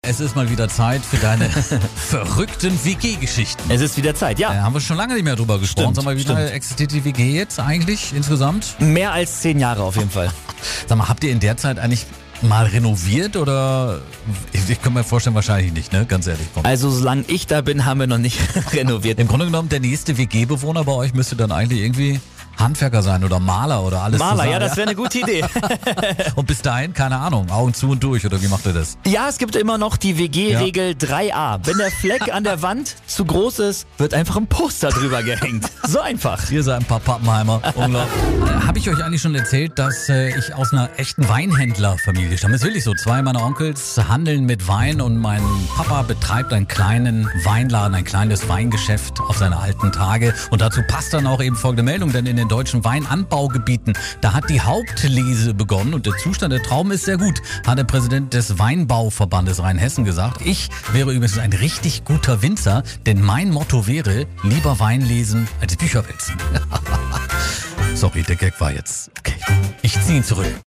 Es ist mal wieder Zeit für deine verrückten WG-Geschichten. Es ist wieder Zeit, ja. Haben wir schon lange nicht mehr drüber gesprochen. Stimmt, Sag mal, wie lange existiert die WG jetzt eigentlich insgesamt? Mehr als 10 Jahre auf jeden Fall. Sag mal, habt ihr in der Zeit eigentlich mal renoviert oder? Ich kann mir vorstellen, wahrscheinlich nicht, ne? Ganz ehrlich. Komm. Also solange ich da bin, haben wir noch nicht renoviert. Im Grunde genommen, der nächste WG-Bewohner bei euch müsste dann eigentlich irgendwie Handwerker sein oder Maler oder alles Maler, zusammen. ja, das wäre eine gute Idee. Und bis dahin, keine Ahnung, Augen zu und durch, oder wie macht ihr das? Ja, es gibt immer noch die WG-Regel 3a. Wenn der Fleck an der Wand zu groß ist, wird einfach ein Poster drüber gehängt. So einfach. Ihr seid ein paar Pappenheimer. Unglaublich. Habe ich euch eigentlich schon erzählt, dass ich aus einer echten Weinhändlerfamilie stamme? Das ist wirklich so. 2 meiner Onkels handeln mit Wein und mein Papa betreibt einen kleinen Weinladen, ein kleines Weingeschäft auf seine alten Tage. Und dazu passt dann auch eben folgende Meldung, denn in den deutschen Weinanbaugebieten, da hat die Hauptlese begonnen und der Zustand der Trauben ist sehr gut, hat der Präsident des Weinbauverbandes Rheinhessen gesagt. Ich wäre übrigens ein richtig guter Winzer, denn mein Motto wäre, lieber Wein lesen als Bücher wälzen. Sorry, der Gag war jetzt. Okay, ich ziehe ihn zurück.